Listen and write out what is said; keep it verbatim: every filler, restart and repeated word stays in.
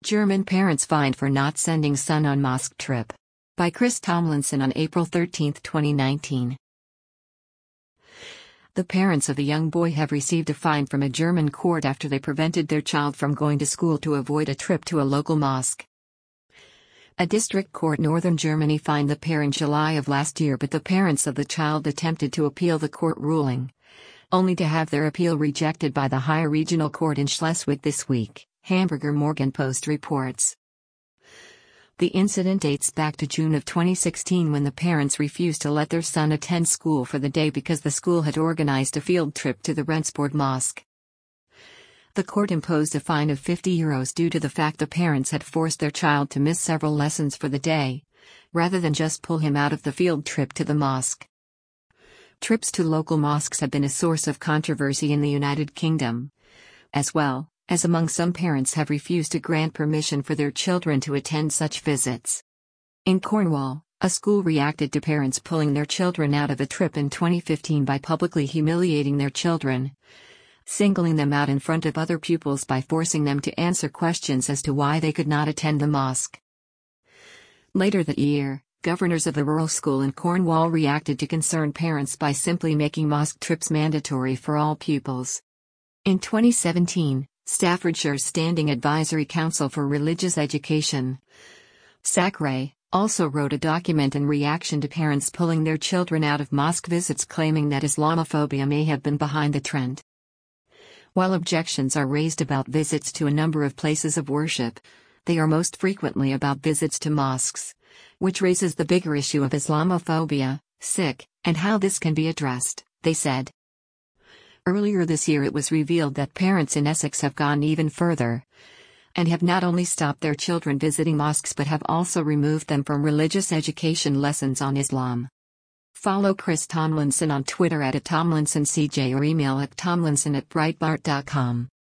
German parents fined for not sending son on mosque trip. By Chris Tomlinson on April thirteenth, twenty nineteen. The parents of a young boy have received a fine from a German court after they prevented their child from going to school to avoid a trip to a local mosque. A district court in northern Germany fined the pair in July of last year, but the parents of the child attempted to appeal the court ruling, only to have their appeal rejected by the higher regional court in Schleswig this week, Hamburger Morgenpost reports. The incident dates back to June of twenty sixteen, when the parents refused to let their son attend school for the day because the school had organized a field trip to the Rendsburg Mosque. The court imposed a fine of fifty euros due to the fact the parents had forced their child to miss several lessons for the day, rather than just pull him out of the field trip to the mosque. Trips to local mosques have been a source of controversy in the United Kingdom, as well as among some parents have refused to grant permission for their children to attend such visits. In Cornwall, a school reacted to parents pulling their children out of a trip in twenty fifteen by publicly humiliating their children, singling them out in front of other pupils by forcing them to answer questions as to why they could not attend the mosque. Later that year, governors of the rural school in Cornwall reacted to concerned parents by simply making mosque trips mandatory for all pupils. In twenty seventeen, Staffordshire's Standing Advisory Council for Religious Education, SACRE, also wrote a document in reaction to parents pulling their children out of mosque visits, claiming that Islamophobia may have been behind the trend. While objections are raised about visits to a number of places of worship, they are most frequently about visits to mosques, which raises the bigger issue of Islamophobia, sick, and how this can be addressed, they said. Earlier this year it was revealed that parents in Essex have gone even further, and have not only stopped their children visiting mosques but have also removed them from religious education lessons on Islam. Follow Chris Tomlinson on Twitter at Tomlinson C J or email at tomlinson at breitbart dot com.